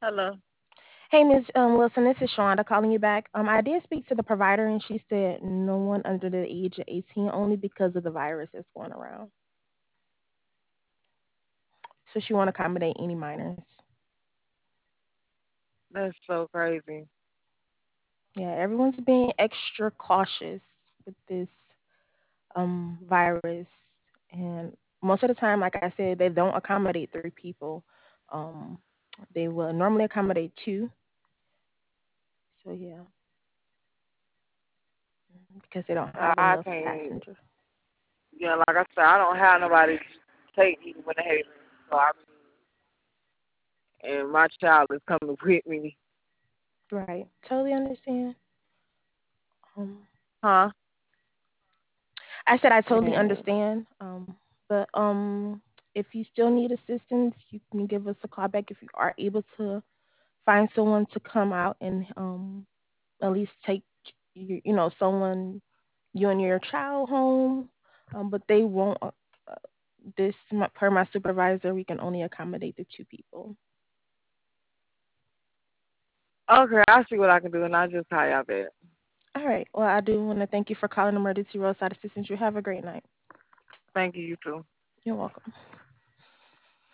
Hello. Hey, Ms. Wilson, this is Shawanda calling you back. I did speak to the provider, and she said no one under the age of 18, only because of the virus that's going around. So she won't accommodate any minors. That's so crazy. Yeah, everyone's being extra cautious with this virus, and most of the time, like I said, they don't accommodate three people. Um, they will normally accommodate two. So yeah, because they don't have I enough can't. passengers. Yeah, like I said, I don't have nobody to take me when they hate me. So and my child is coming with me. Right, totally understand. Um, Huh? I said I totally And understand. But if you still need assistance, you can give us a call back if you are able to find someone to come out and at least take someone you and your child home. But they won't. Per my supervisor, we can only accommodate the two people. okay, I'll see what I can do, and I'll just call y'all back. All right. Well, I do want to thank you for calling Emergency Roadside Assistance. You have a great night. Thank you, you too. You're welcome.